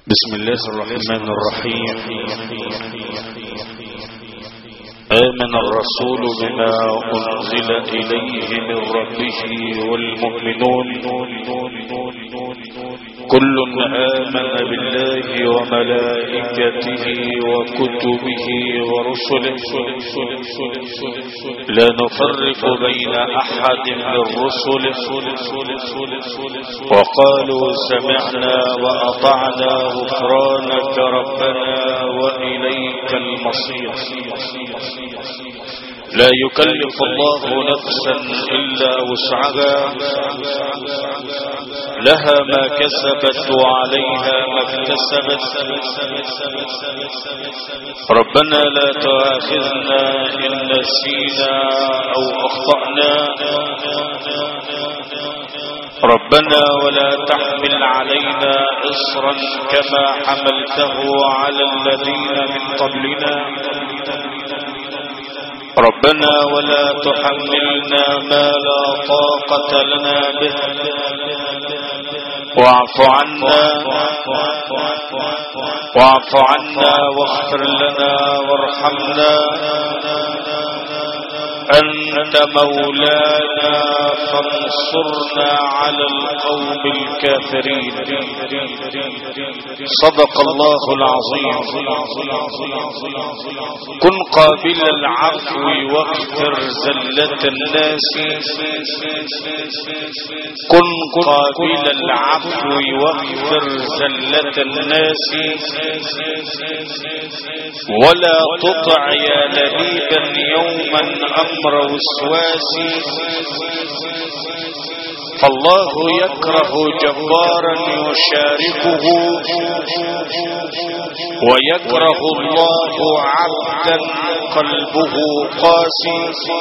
بسم الله الرحمن الرحيم. آمن الرسول بما أنزل إليه من ربه والمؤمنون كل آمن بالله وملائكته وكتبه ورسله لا نفرق بين أحد من رسله وقالوا سمعنا وأطعنا غفرانك ربنا وإليك المصير. لا يكلف الله نفسا إلا وسعها لها ما كسبت وعليها ما اكتسبت. ربنا لا تؤاخذنا إن نسينا أو أخطأنا ربنا ولا تحمل علينا إصرا كما حملته على الذين من قبلنا ربنا ولا تحملنا ما لا طاقة لنا به واعف عنا واغفر لنا وارحمنا أنت مولانا فانصرنا على القوم الكافرين. صدق الله العظيم. كن قابل العفو واغفر زلة الناس. كن قابل العفو واغفر زلة الناس ولا تطع يا لبيبا يوما أمر وسواسي. فالله يكره جبارا يشاركه ويكره الله عبدا قلبه قاسي.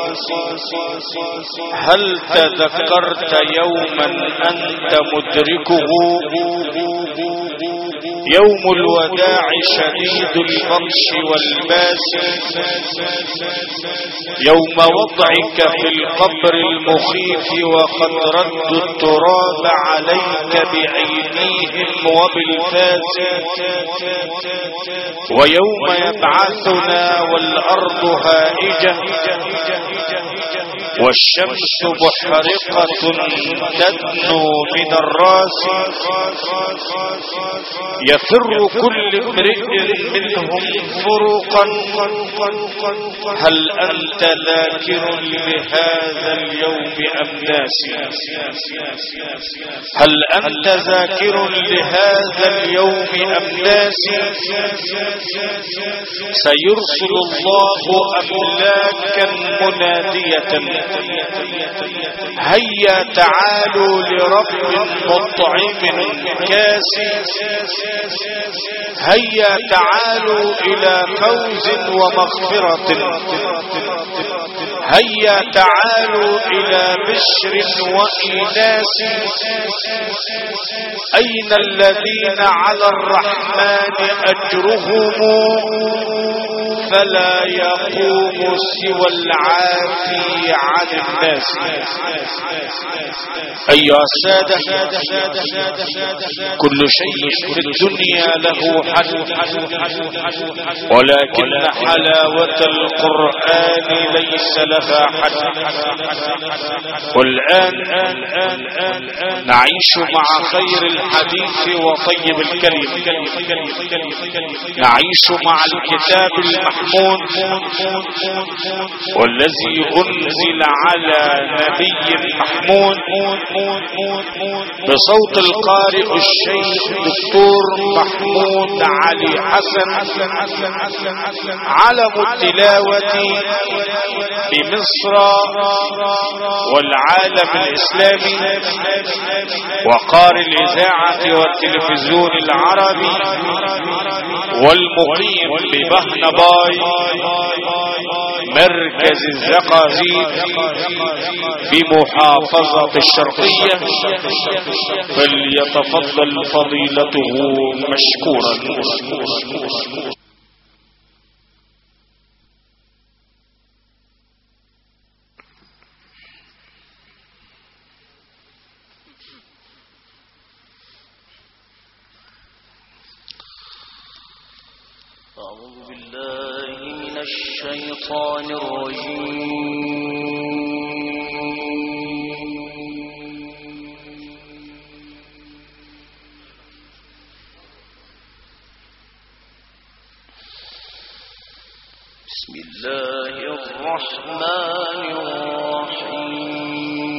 هل تذكرت يوما أنت مدركه يوم الوداع شديد البطش والباس. يوم وضعك في القبر المخيف وقد ردوا التراب عليك بأيديهم وبالفاس. ويوم يبعثنا والأرض هائجة والشمس محرقة تدنو من الراس. يفر كل امرئ منهم فرقا. هل أنت ذاكر لهذا اليوم أم ناسي؟ هل أنت ذاكر لهذا اليوم أم ناسي؟ سيرسل الله أملاكا منادية هيا تعالوا لرب مطعم كاسي. هيا تعالوا إلى فوز ومغفرة. هيا تعالوا إلى بشر وإيناس. أين الذين على الرحمن أجرهم فلا يقوم سوى العافي عن الناس. أيها السادة، كل شيء في الدنيا له حد ولكن حلاوة القرآن ليس لها حد. والآن نعيش مع خير الحديث وطيب الكلم. نعيش مع الكتاب المحمود والذي أنزل على نبي محمود بصوت القارئ الشيخ دكتور محمود علي حسن علم التلاوة بمصر والعالم الإسلامي وقارئ الإذاعة والتلفزيون العربي والمقيم ببهنباي مركز الزقازيق بمحافظة الشرقية. فليتفضل فضيلته مشكورا. الشيطان الرجيم. بسم الله الرحمن الرحيم.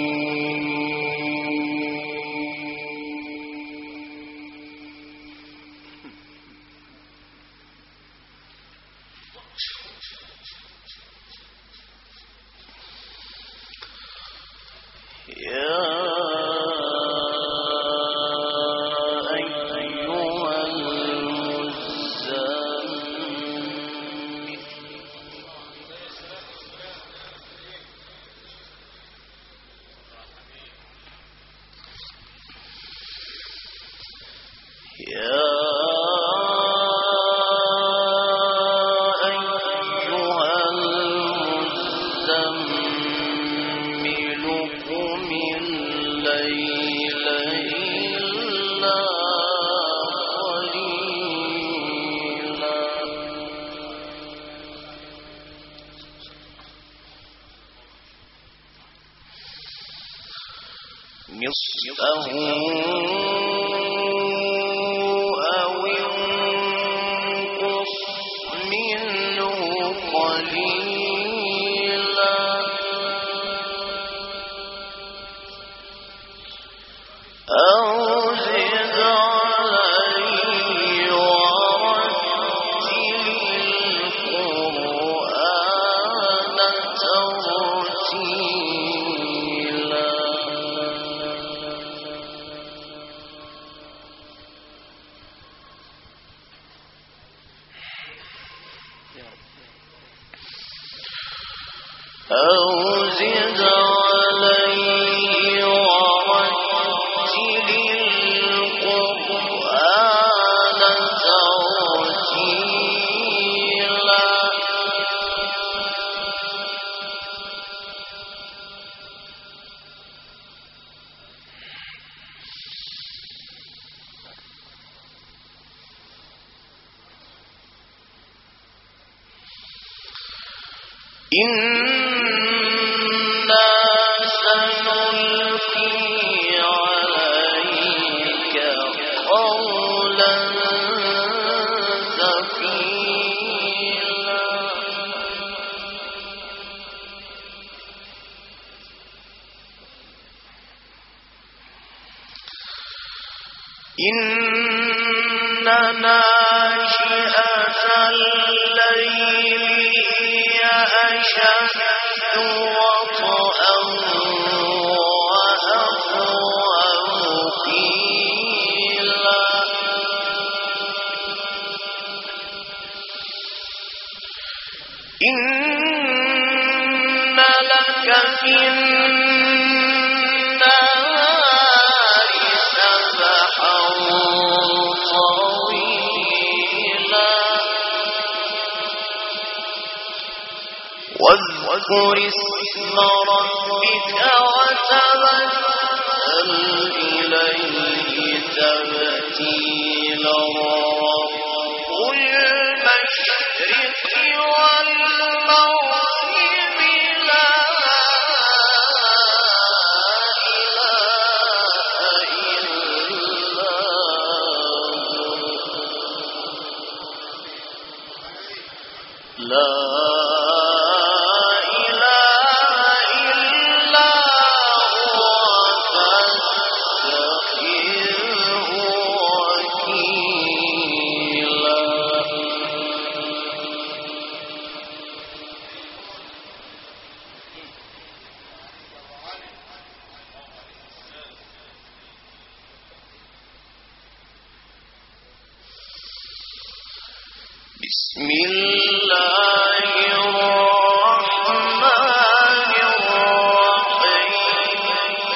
نصفه أو انقص منه قليلا أو زد عليه ورتل القرآن ترتيلا. أو زد عليه ورتل القرآن ترتيلا. إنا سنلقي عليك قولا ثقيلا. إن ناشئة الليل هي أشد وطئا وأقوم قيلا. إن لك في النار سبحا طويلا. واذكر اسم ربك وتبتل إليه تبتيلا. رب المشرق والمغرب لا إله إلا هو. لا بسم الله الرحمن الرحيم.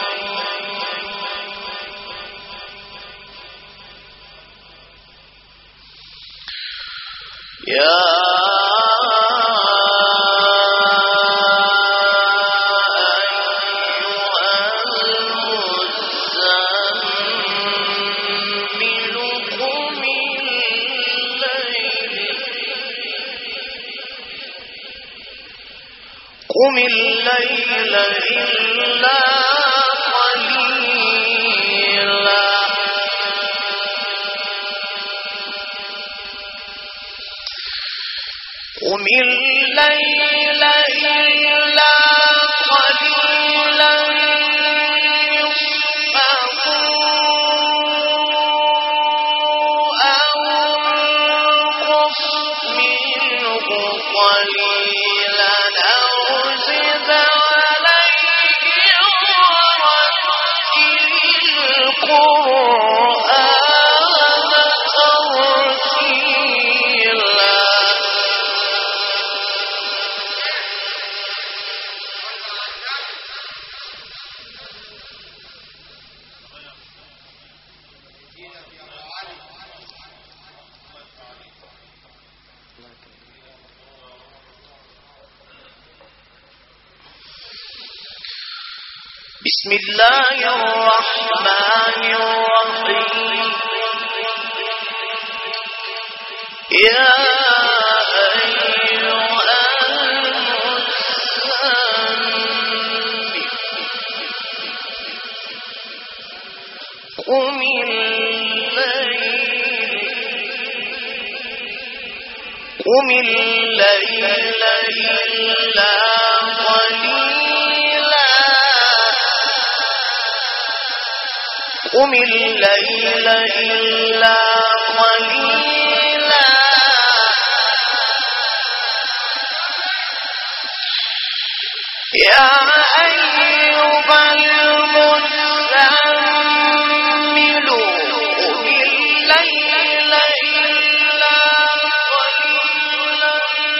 يا إلا قليلا قم الليل إلا قليلا نصفه أو انقص منه قليلا أو زد عليه ورتل القرآن ترتيلا بسم الله الرحمن الرحيم يا أيها المزمل قم الليل إلا قليلا قم الليل إلا قليلا يا أيها المزمل قم الليل إلا قليلا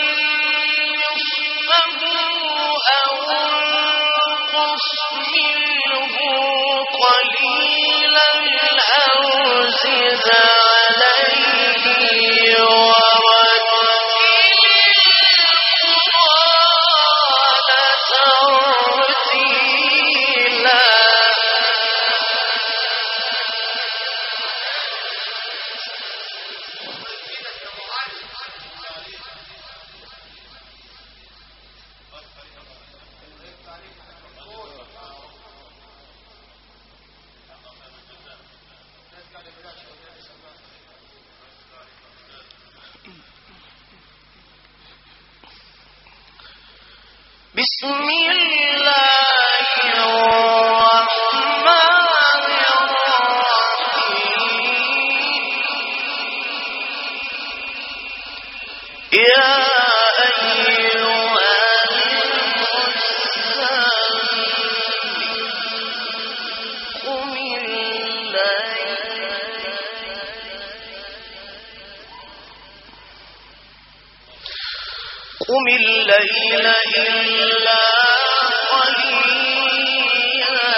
نصفه أو انقص منه قليلا أو زد عليه بسم الله الرحمن الرحيم يا أيها المزمل قم الليل إلا قليلا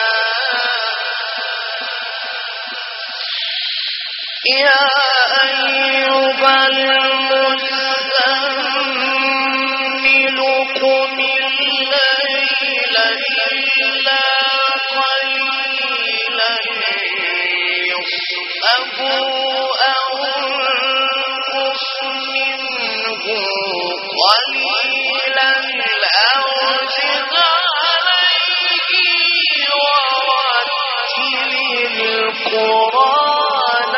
يا أيها المزمل قم الليل إلا قليلا نصفه أو انقص منه قليلا أو زد عليه ورتل القرآن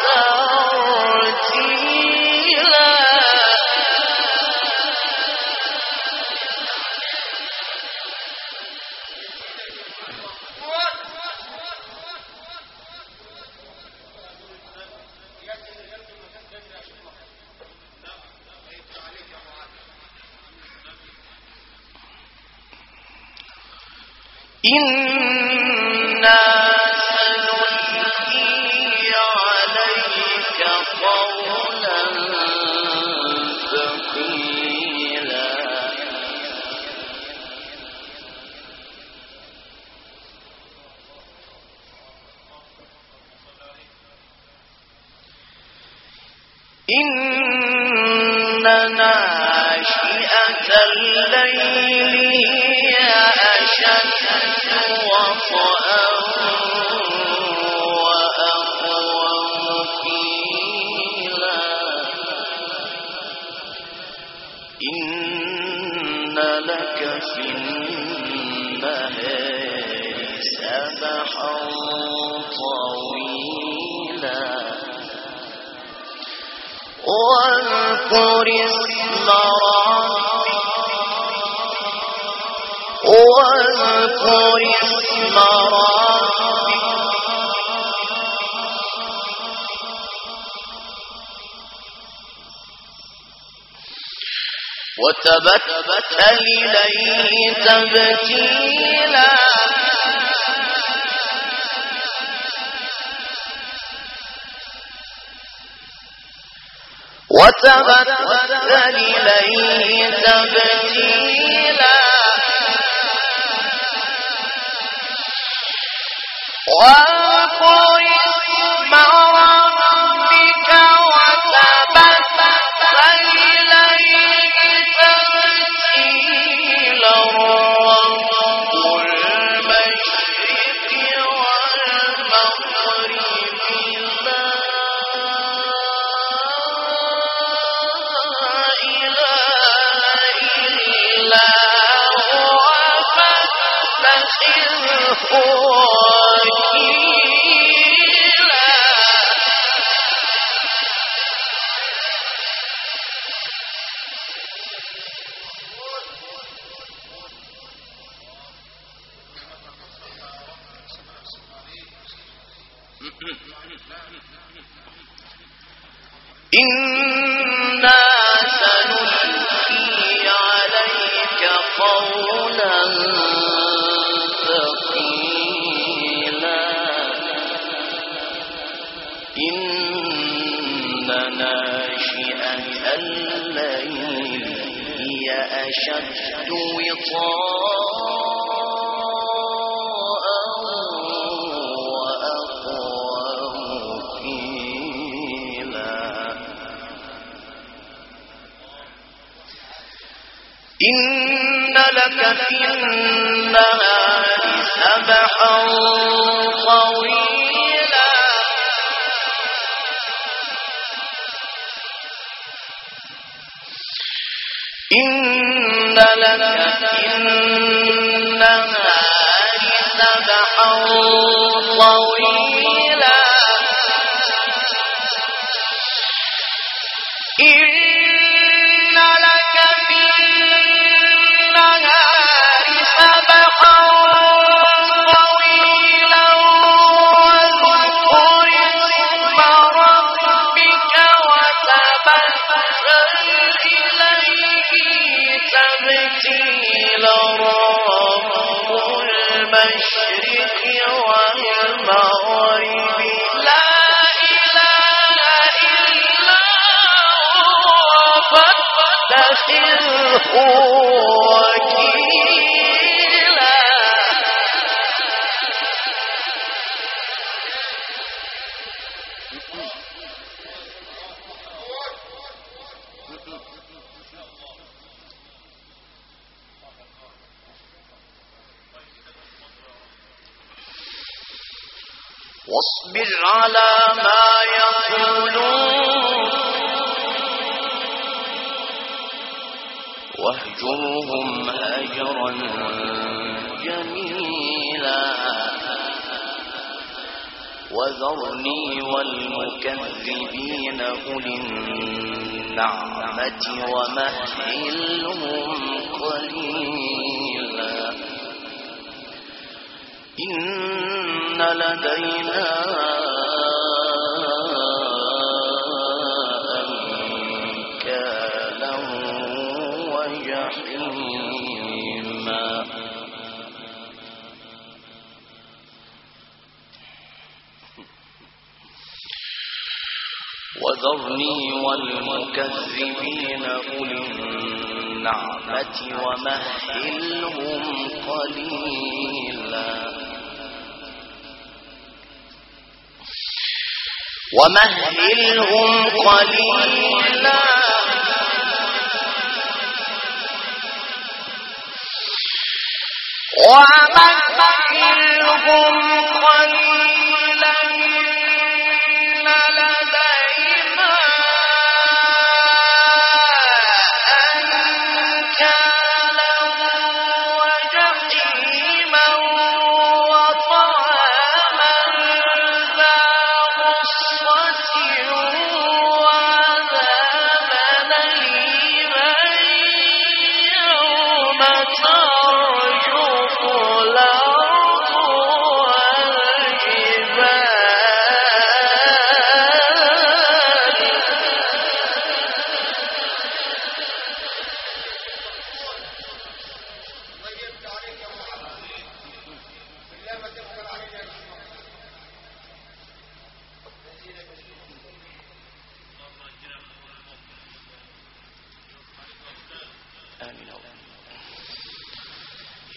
ترتيلا إنا سنلقي عليك قولا ثقيلا إن ناشئة الليل هي أشد وطئا وأقوم قيلا إن لك في سبحا طويلا واذكر اسم ربك وتبتل إليه تبتيلا واذكر اسم ربك وتبتل إليه تبتيلا رب المشرق والمغرب لا إله إلا هو فاتخذه إنا سنلقي عليك قولا ثقيلا إن ناشئة الليل هي أشد وطاء وأقوم قيلا إن لك في النهار سبحا طويلا إن لك في النهار سبحا طويلا إن لك في النهار سبحا طويلا واذكر اسم ربك وتبتل إليه تبتيلا رب المشرق والمغرب لا إله إلا هو فاتخذه وكيلا واصبر على ما يقولون واهجرهم هجرا جميلا وذرني والمكذبين أولي النعمة ومهلهم قليلا إن لدينا أنكالا وجحيما وذرني والمكذبين أولي النعمة ومهلهم قليلا إن لدينا أنكالا وجحيما وطعاما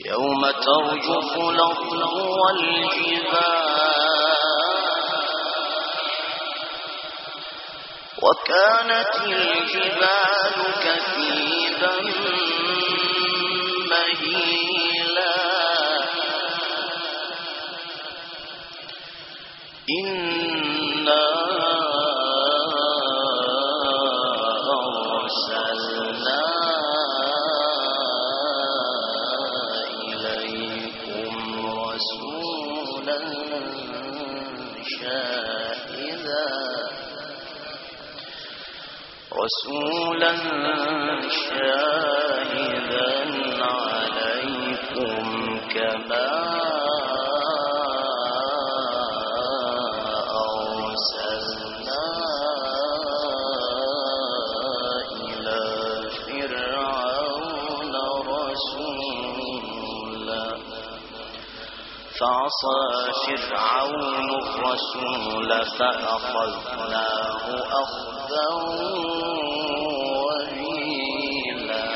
يوم ترجف الأرض والجبال وكانت الجبال كثيبا مهيلا إنا أرسلنا إليكم رسولا شاهدا عليكم كما أرسلنا إلى فرعون رسولا فعصى فرعون الرسول فأخذناه أخذا وبيلا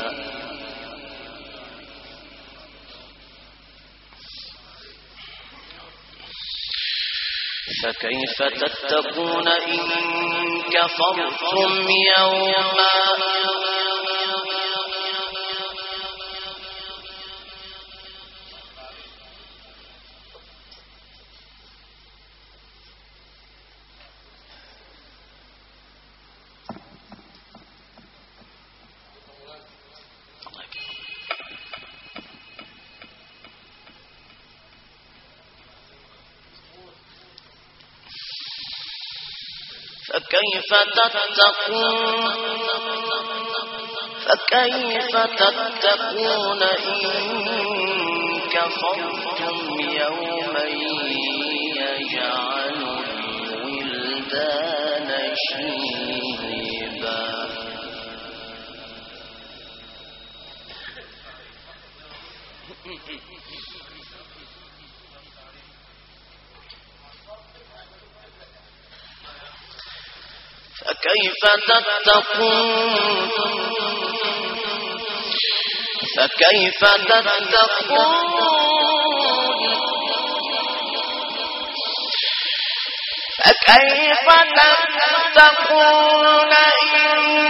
فكيف تتقون إن كفرتم يوما فكيف تتقون إن كفرتم يوما يجعل الولدان شيبا فكيف تتقون إن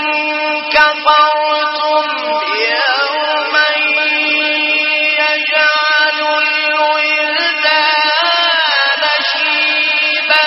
كفرتم يوما يجعل الولدان شيبا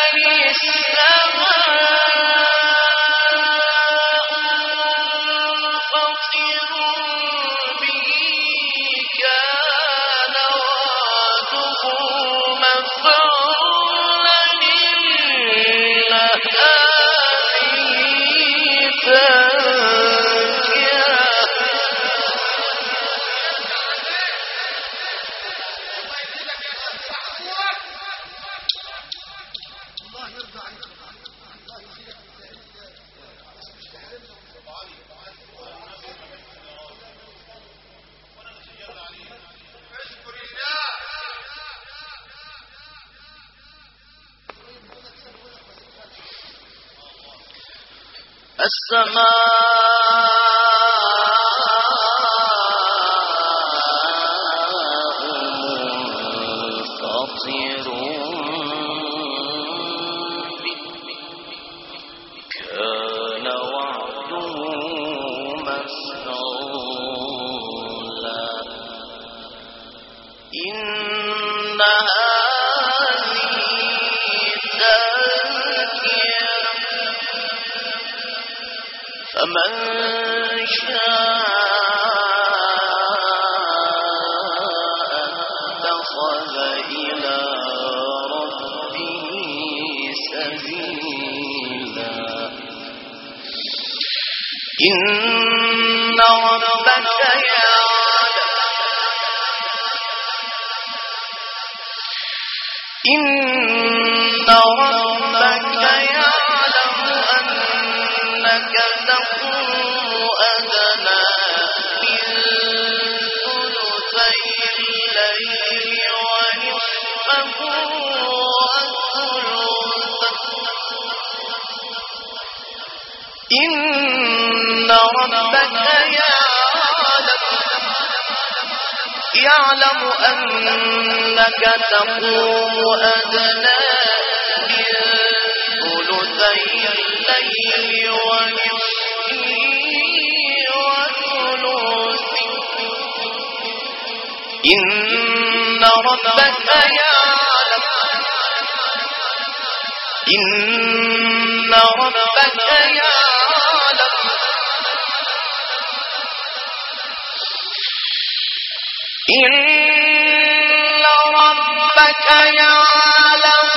فمن شاء اتخذ إلى ربه سبيلا إن ربك يعلم أنك تقوم أدنى من ثلثي الليل ونصفه وثلثه إن ربك يعلم أنك تقوم أدنى من ثلثي الليل ونصفه وثلثه إن ربك يعلم إن ربك يعلم إن ربك يعلم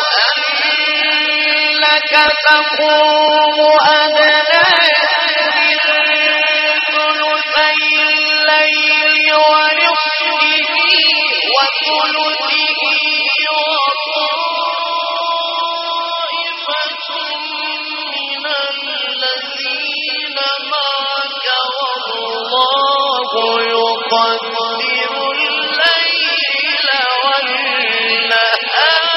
أنك تقوم أدنى من ثلثي الليل ونصفه وثلثه وطائفة من الذين معك والله يقدر الليل والنهار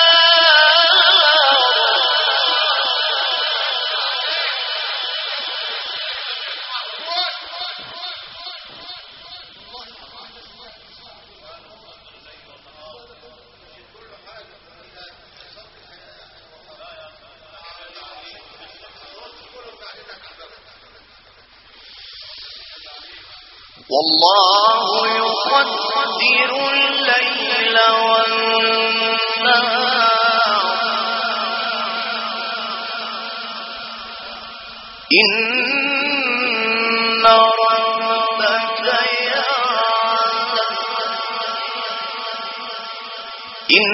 والله يقدر الليل والنهار إن ربك يعلم إن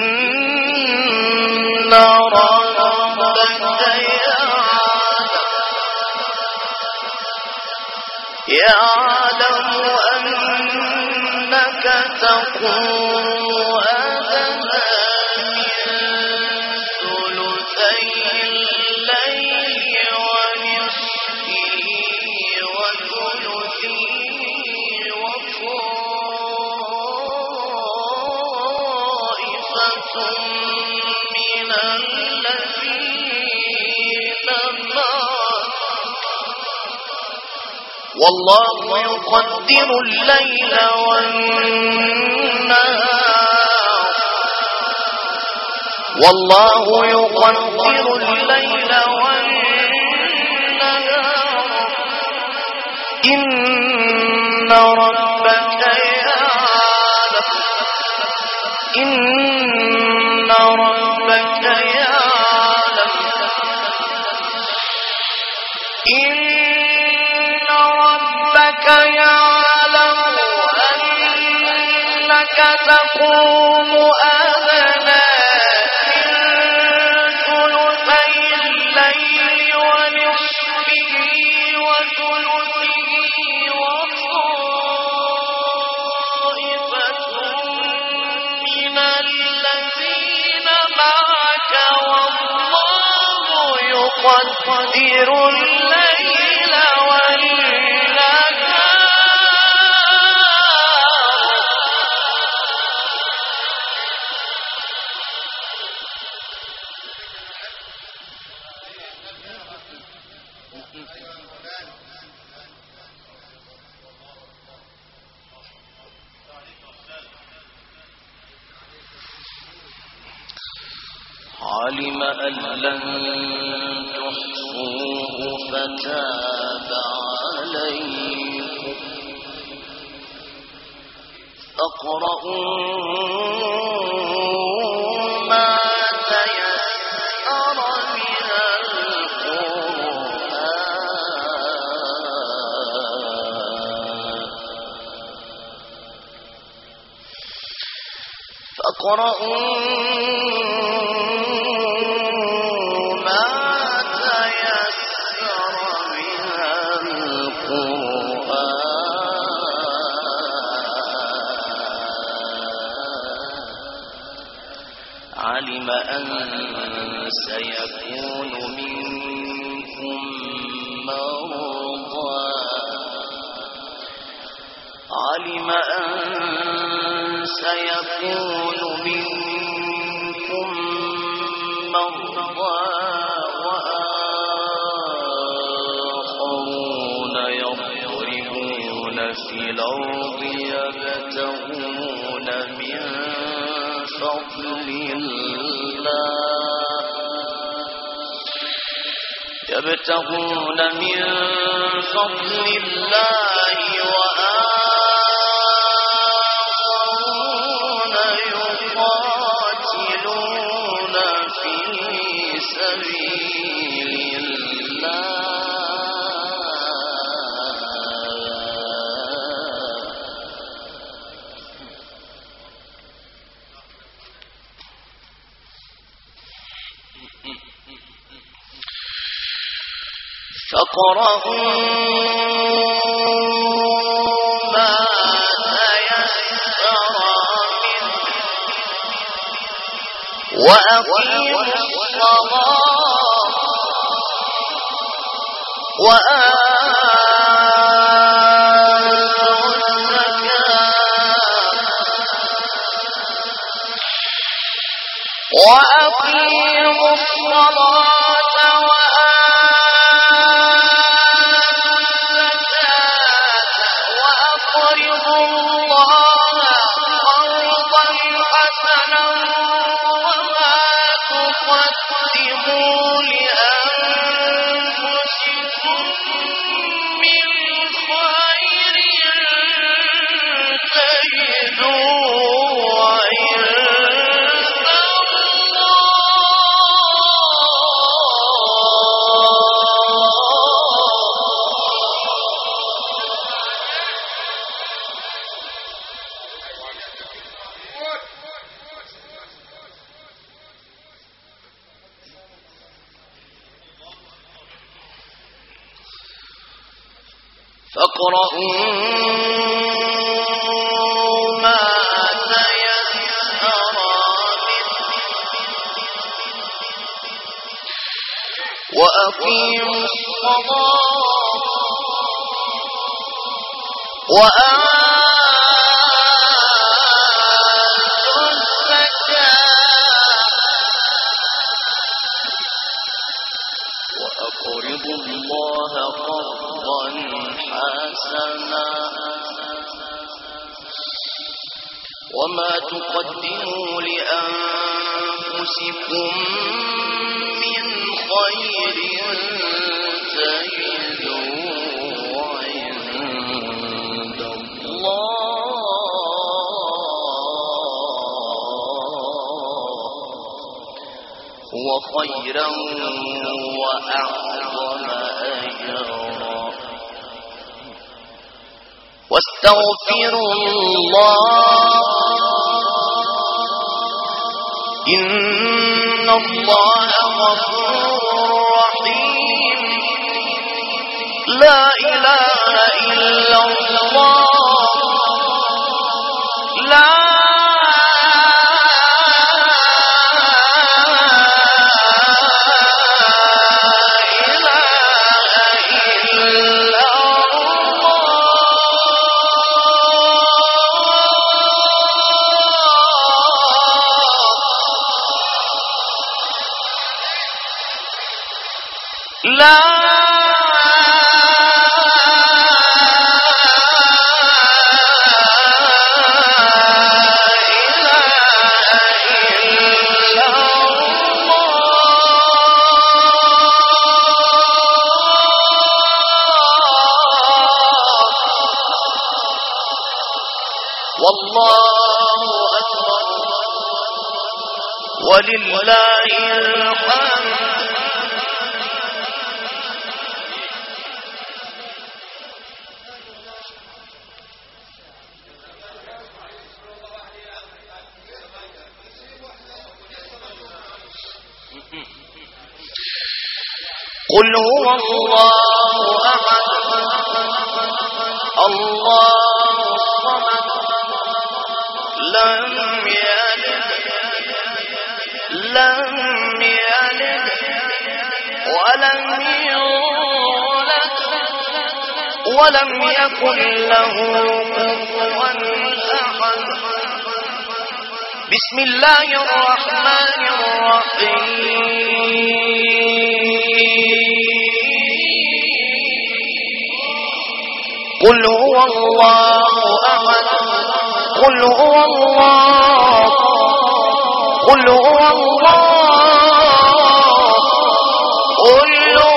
ربك يعلم أنك تقوم أدنى من ثلثي الليل ونصفه وثلثه وطائفة من الذين معك والله يقدر الليل والنهار والله يقدر الليل والنهار إن ربك يعلم إن ربك يعلم إن ربك يعلم أنك تقوم أدنى من ثلثي الليل ونصفه وثلثه وطائفة من الذين معك والله يقدر الليل والنهار علم أن لن تحصوه فتاب عليكم فاقرؤوا ما تيسر من القرآن فاقرؤوا علم أن سيكون منكم مرضى علم أن سيكون منكم مرضى وآخرون يضربون في الأرض يبتغون فضل الله يبتغون من فضل الله وآخرون يقاتلون في سبيل فاقرؤوا ما تيسر منه وأقيموا الصلاة وآتوا الزكاة وأقيموا الصلاة وأقرضوا الله قرضا حسنا وما تقدموا لأنفسكم من خير تجدوه عند فاقرؤوا ما تيسر منه وأقيموا الصلاة وآتوا الزكاة وأقرضوا الله قرضا حسنا وما تقدموا لأنفسكم من خير تجدوه عند الله هو خيرا وأعظم أجرا واستغفروا الله إن الله غفور رحيم لا إله إلا الله لا لا والله أكبر ولله الحمد قل هو الله أحد الله الصمد لم يلد ولم يولد ولم يكن له كفوا أحد بسم الله الرحمن الرحيم قل هو الله أحد قل هو الله قل هو الله قل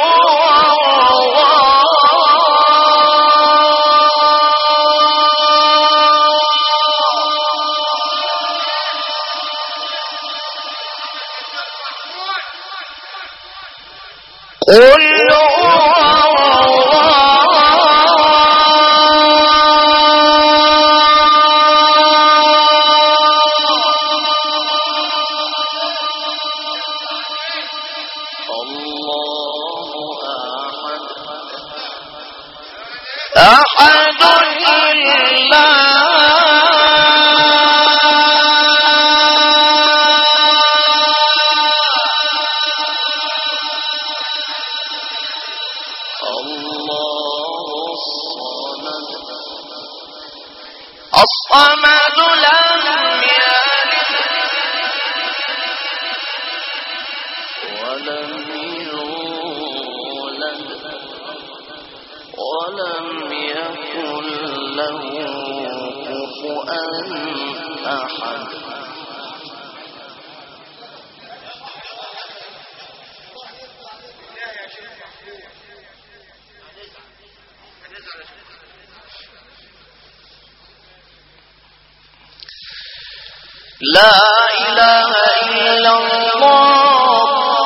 الصمد لم يلد ولم يولد ولم يكن له كفوا أحد. لا إله إلا الله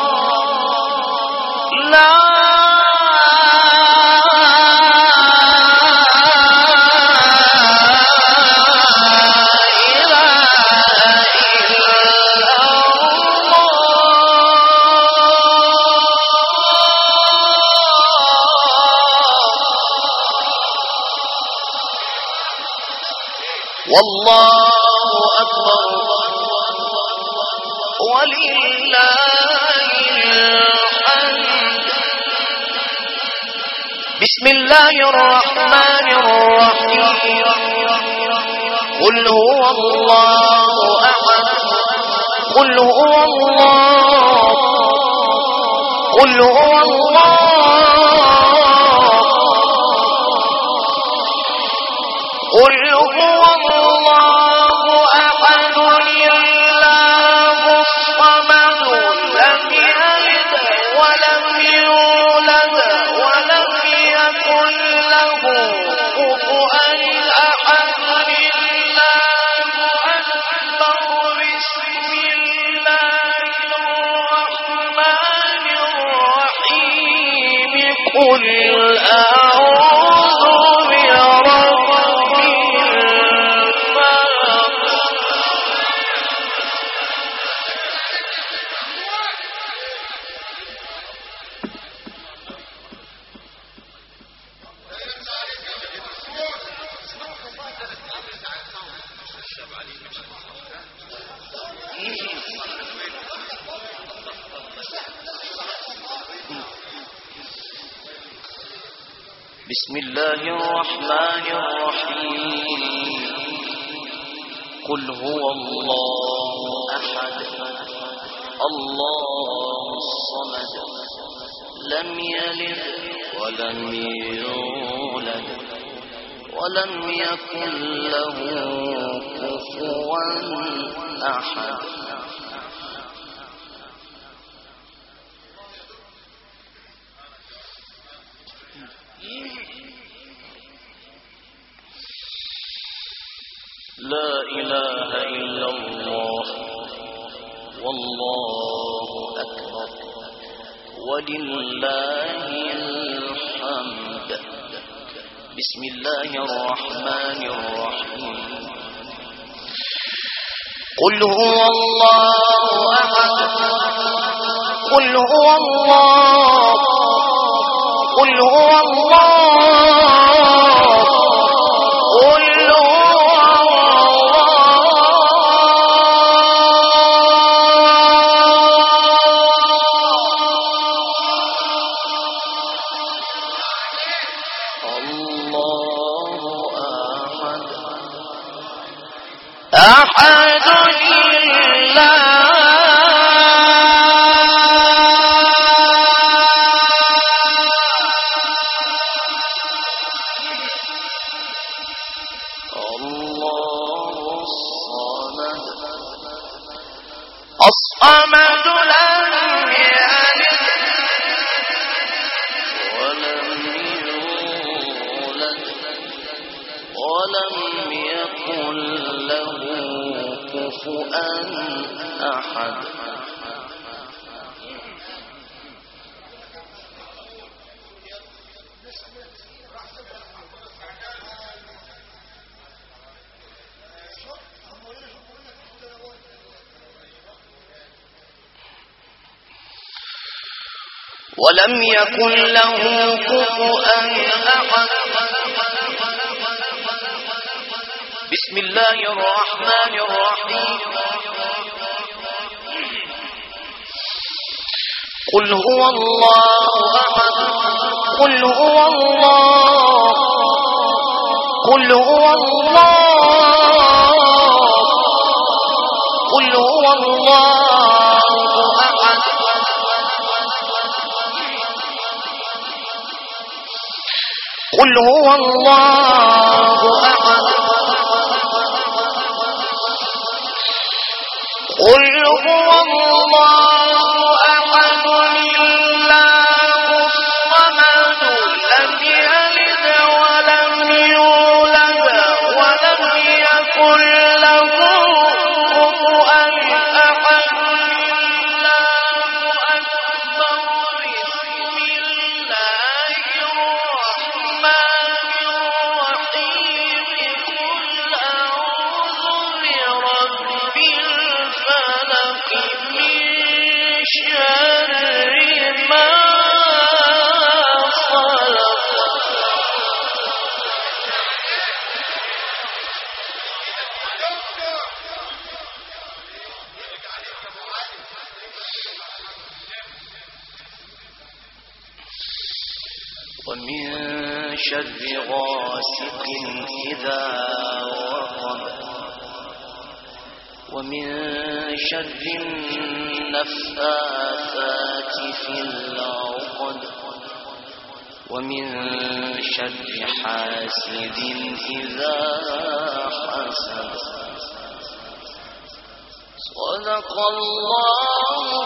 لا والله أكبر ولله الحمد. بسم الله الرحمن الرحيم قل هو الله أحد قل هو الله قل هو الله قل هو الله أحد الله الصمد لم يلد ولم يولد ولم يكن له كفوا أحد. الله أكبر. بسم الله الرحمن الرحيم قل أعوذ برب بسم الله الرحمن الرحيم قل هو الله أحد الله الصمد لم يلد ولم يولد ولم يكن له كفوا أحد. لا إله إلا الله والله أكبر ولله الحمد. بسم الله الرحمن الرحيم قل هو الله أحد قل هو الله قل هو الله أحد ولم يكن له كفوا أحد. بسم الله الرحمن الرحيم. قل هو الله أحد. قل هو الله. قل هو الله. قل هو الله أحد. قل هو الله أحد. قل هو الله أحد الله الصمد لم يلد ولم يولد ولم يكن له كفوا أحد. الله أكبر. بسم الله الرحمن الرحيم. قل أعوذ برب الفلق من شر ما خلق. ومن شر غاسق إذا وقب. ومن شر النفاثات في العقد. ومن شر حاسد إذا حسد. صدق الله